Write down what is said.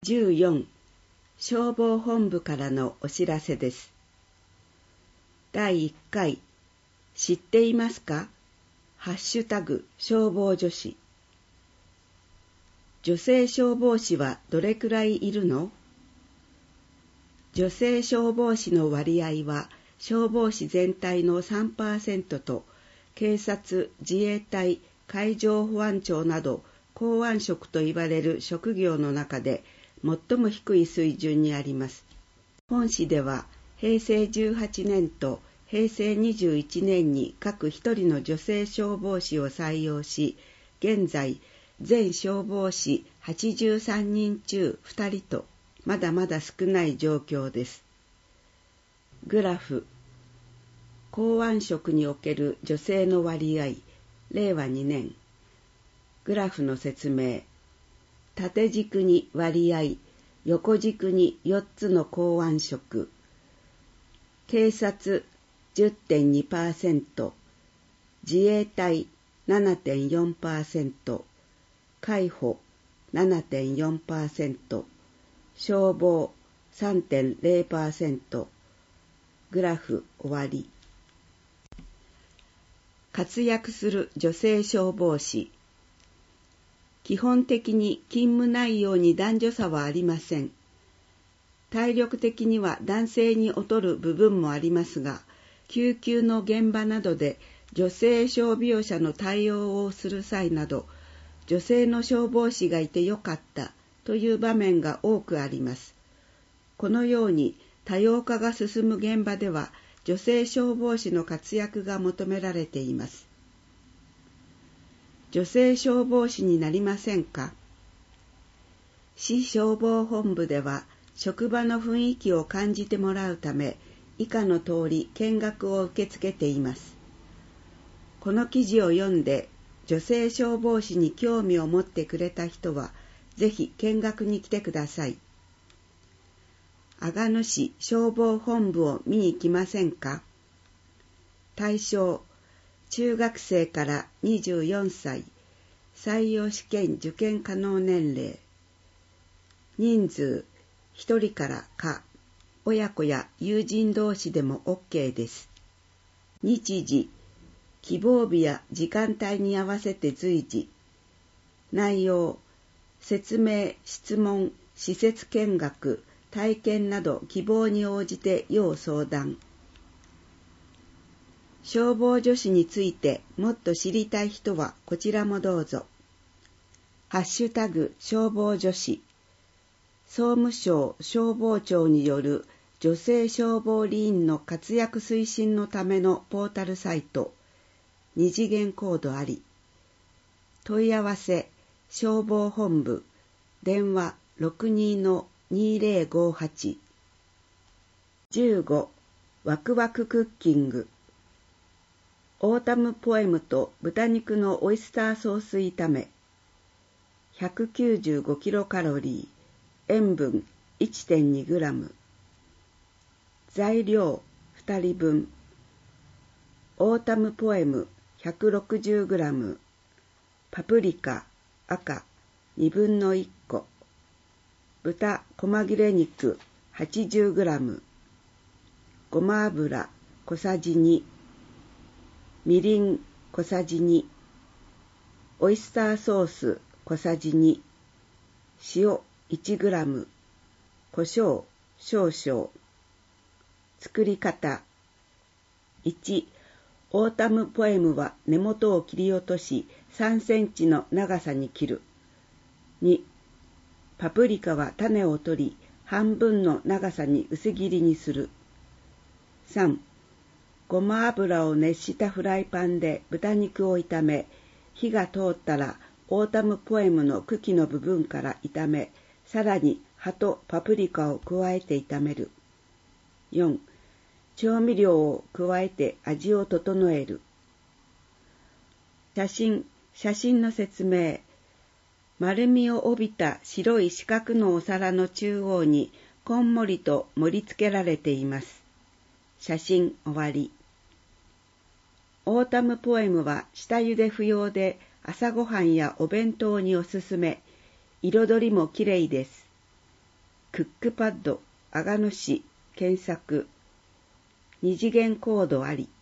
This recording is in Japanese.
14、消防本部からのお知らせです。第1回、知っていますか？ハッシュタグ消防女子。女性消防士はどれくらいいるの？女性消防士の割合は消防士全体の 3% と、警察、自衛隊、海上保安庁など公安職といわれる職業の中で最も低い水準にあります。本市では平成18年と平成21年に各一人の女性消防士を採用し、現在全消防士83人中2人とまだまだ少ない状況です。グラフ、公安職における女性の割合、令和2年。グラフの説明。縦軸に割合、横軸に4つの公安職。警察 10.2%、自衛隊 7.4%、海保 7.4%、消防 3.0%。グラフ終わり。活躍する女性消防士。基本的に勤務内容に男女差はありません。体力的には男性に劣る部分もありますが、救急の現場などで女性傷病者の対応をする際など、女性の消防士がいてよかったという場面が多くあります。このように多様化が進む現場では、女性消防士の活躍が求められています。女性消防士になりませんか？市消防本部では、職場の雰囲気を感じてもらうため、以下の通り見学を受け付けています。この記事を読んで、女性消防士に興味を持ってくれた人は、ぜひ見学に来てください。阿賀野市消防本部を見に来ませんか？対象、中学生から24歳、採用試験受験可能年齢。人数、1人からか、親子や友人同士でも OK です。日時、希望日や時間帯に合わせて随時。内容、説明、質問、施設見学、体験など希望に応じて要相談。消防女子についてもっと知りたい人はこちらもどうぞ。ハッシュタグ消防女子。総務省消防庁による女性消防理員の活躍推進のためのポータルサイト。二次元コードあり。問い合わせ消防本部電話 62-2058。15. ワクワククッキング。オータムポエムと豚肉のオイスターソース炒め。195キロカロリー。塩分 1.2 グラム。材料2人分。オータムポエム160グラム。パプリカ赤2分の1個。豚細切れ肉80グラム。ごま油小さじ2。みりん小さじ2。オイスターソース小さじ2。塩1グラム。胡椒少々。作り方。1. オータムポエムは根元を切り落とし3センチの長さに切る。2. パプリカは種を取り半分の長さに薄切りにする。3. ごま油を熱したフライパンで豚肉を炒め、火が通ったらオータムポエムの茎の部分から炒め、さらに葉とパプリカを加えて炒める。4. 調味料を加えて味を整える。写真の説明。丸みを帯びた白い四角のお皿の中央にこんもりと盛り付けられています。写真終わり。オータムポエムは下茹で不要で朝ごはんやお弁当におすすめ。彩りもきれいです。 クックパッド阿賀野市検索。二次元コードあり。